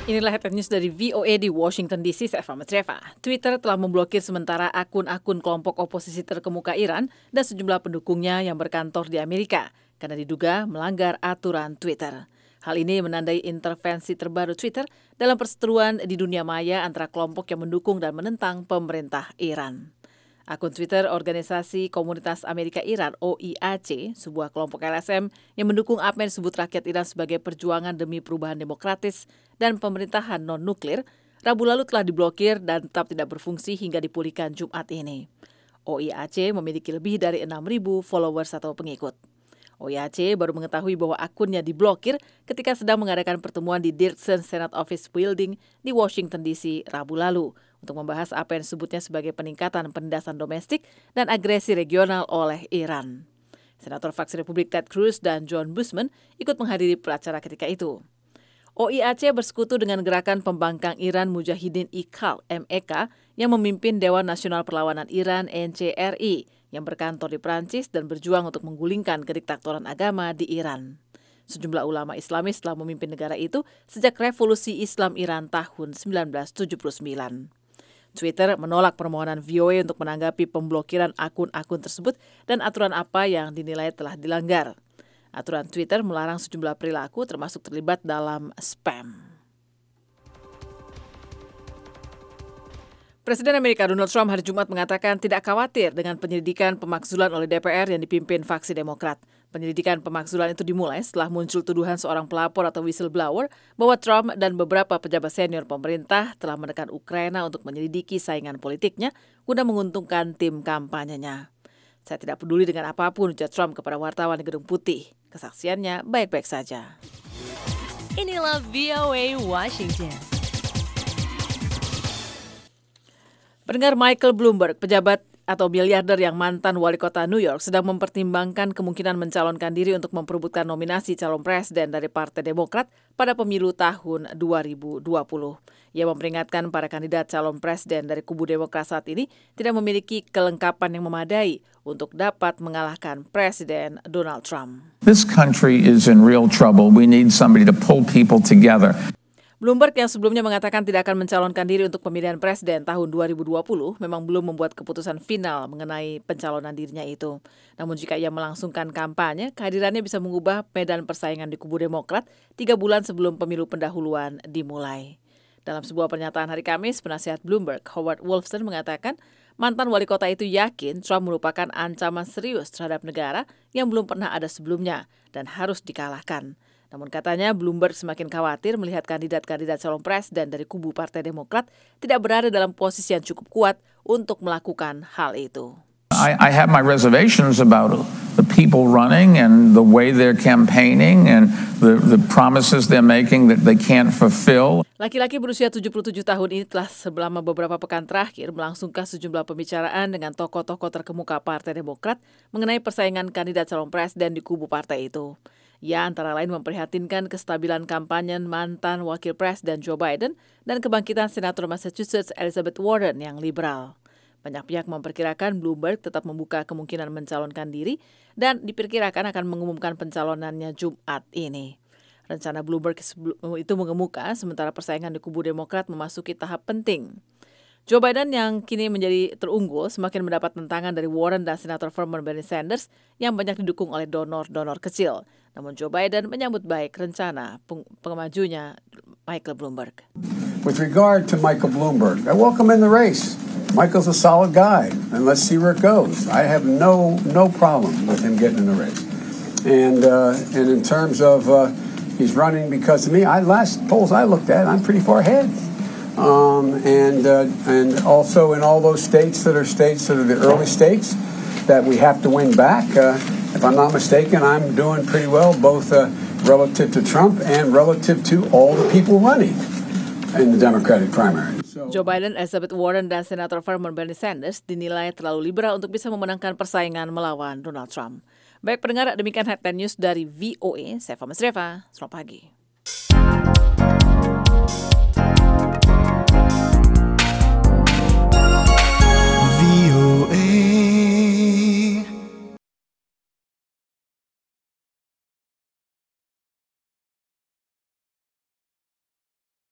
Inilah headline news dari VOA di Washington DC, saya Fahmi Treva. Twitter telah memblokir sementara akun-akun kelompok oposisi terkemuka Iran dan sejumlah pendukungnya yang berkantor di Amerika karena diduga melanggar aturan Twitter. Hal ini menandai intervensi terbaru Twitter dalam perseteruan di dunia maya antara kelompok yang mendukung dan menentang pemerintah Iran. Akun Twitter Organisasi Komunitas Amerika Iran OIAC, sebuah kelompok LSM yang mendukung apa yang disebut rakyat Iran sebagai perjuangan demi perubahan demokratis dan pemerintahan non-nuklir, Rabu lalu telah diblokir dan tetap tidak berfungsi hingga dipulihkan Jumat ini. OIAC memiliki lebih dari 6.000 followers atau pengikut. OIAC baru mengetahui bahwa akunnya diblokir ketika sedang mengadakan pertemuan di Dirksen Senate Office Building di Washington DC Rabu lalu untuk membahas apa yang disebutnya sebagai peningkatan penindasan domestik dan agresi regional oleh Iran. Senator fraksi Republik Ted Cruz dan John Busman ikut menghadiri acara ketika itu. OIAC bersekutu dengan Gerakan Pembangkang Iran Mujahidin Iqal (MEK) yang memimpin Dewan Nasional Perlawanan Iran NCRI yang berkantor di Prancis dan berjuang untuk menggulingkan kediktatoran agama di Iran. Sejumlah ulama Islamis telah memimpin negara itu sejak Revolusi Islam Iran tahun 1979. Twitter menolak permohonan VOA untuk menanggapi pemblokiran akun-akun tersebut dan aturan apa yang dinilai telah dilanggar. Aturan Twitter melarang sejumlah perilaku termasuk terlibat dalam spam. Presiden Amerika Donald Trump hari Jumat mengatakan tidak khawatir dengan penyelidikan pemakzulan oleh DPR yang dipimpin faksi Demokrat. Penyelidikan pemakzulan itu dimulai setelah muncul tuduhan seorang pelapor atau whistleblower bahwa Trump dan beberapa pejabat senior pemerintah telah menekan Ukraina untuk menyelidiki saingan politiknya guna menguntungkan tim kampanyenya. Saya tidak peduli dengan apapun, ujar Trump kepada wartawan di Gedung Putih. Kesaksiannya baik-baik saja. Inilah VOA Washington. Pendengar, Michael Bloomberg, pejabat atau miliarder yang mantan wali kota New York, sedang mempertimbangkan kemungkinan mencalonkan diri untuk memperebutkan nominasi calon presiden dari Partai Demokrat pada pemilu tahun 2020. Ia memperingatkan para kandidat calon presiden dari kubu Demokrat saat ini tidak memiliki kelengkapan yang memadai untuk dapat mengalahkan Presiden Donald Trump. This country is in real trouble. We need somebody to pull people together. Bloomberg yang sebelumnya mengatakan tidak akan mencalonkan diri untuk pemilihan presiden tahun 2020 memang belum membuat keputusan final mengenai pencalonan dirinya itu. Namun jika ia melangsungkan kampanye, kehadirannya bisa mengubah medan persaingan di kubu Demokrat 3 bulan sebelum pemilu pendahuluan dimulai. Dalam sebuah pernyataan hari Kamis, penasihat Bloomberg, Howard Wolfson, mengatakan mantan wali kota itu yakin Trump merupakan ancaman serius terhadap negara yang belum pernah ada sebelumnya dan harus dikalahkan. Namun katanya Bloomberg semakin khawatir melihat kandidat-kandidat calon presiden dari kubu Partai Demokrat tidak berada dalam posisi yang cukup kuat untuk melakukan hal itu. I have my reservations about the people running and the way they're campaigning and the promises they're making that they can't fulfill. Laki-laki berusia 77 tahun ini telah selama beberapa pekan terakhir melangsungkan sejumlah pembicaraan dengan tokoh-tokoh terkemuka Partai Demokrat mengenai persaingan kandidat calon presiden di kubu partai itu. Ia antara lain memprihatinkan kestabilan kampanye mantan Wakil Presiden Joe Biden dan kebangkitan Senator Massachusetts Elizabeth Warren yang liberal. Banyak pihak memperkirakan Bloomberg tetap membuka kemungkinan mencalonkan diri dan diperkirakan akan mengumumkan pencalonannya Jumat ini. Rencana Bloomberg itu mengemuka sementara persaingan di kubu Demokrat memasuki tahap penting. Joe Biden yang kini menjadi terunggul semakin mendapat tentangan dari Warren dan Senator Vermont Bernie Sanders yang banyak didukung oleh donor-donor kecil. Namun Joe Biden menyambut baik rencana pengemajunya Michael Bloomberg. With regard to Michael Bloomberg, I welcome him in the race. Michael's a solid guy, and let's see where it goes. I have no problem with him getting in the race. And in terms of he's running because of me, last polls I looked at, I'm pretty far ahead. And also in all those states that are the early states that we have to win back. If I'm not mistaken, I'm doing pretty well, both relative to Trump and relative to all the people running in the Democratic primary. Joe Biden, Elizabeth Warren, dan Senator Vermont Bernie Sanders dinilai terlalu liberal untuk bisa memenangkan persaingan melawan Donald Trump. Baik pendengar, demikian headline news dari VOA. Saya Fahmi Treva. Selamat pagi.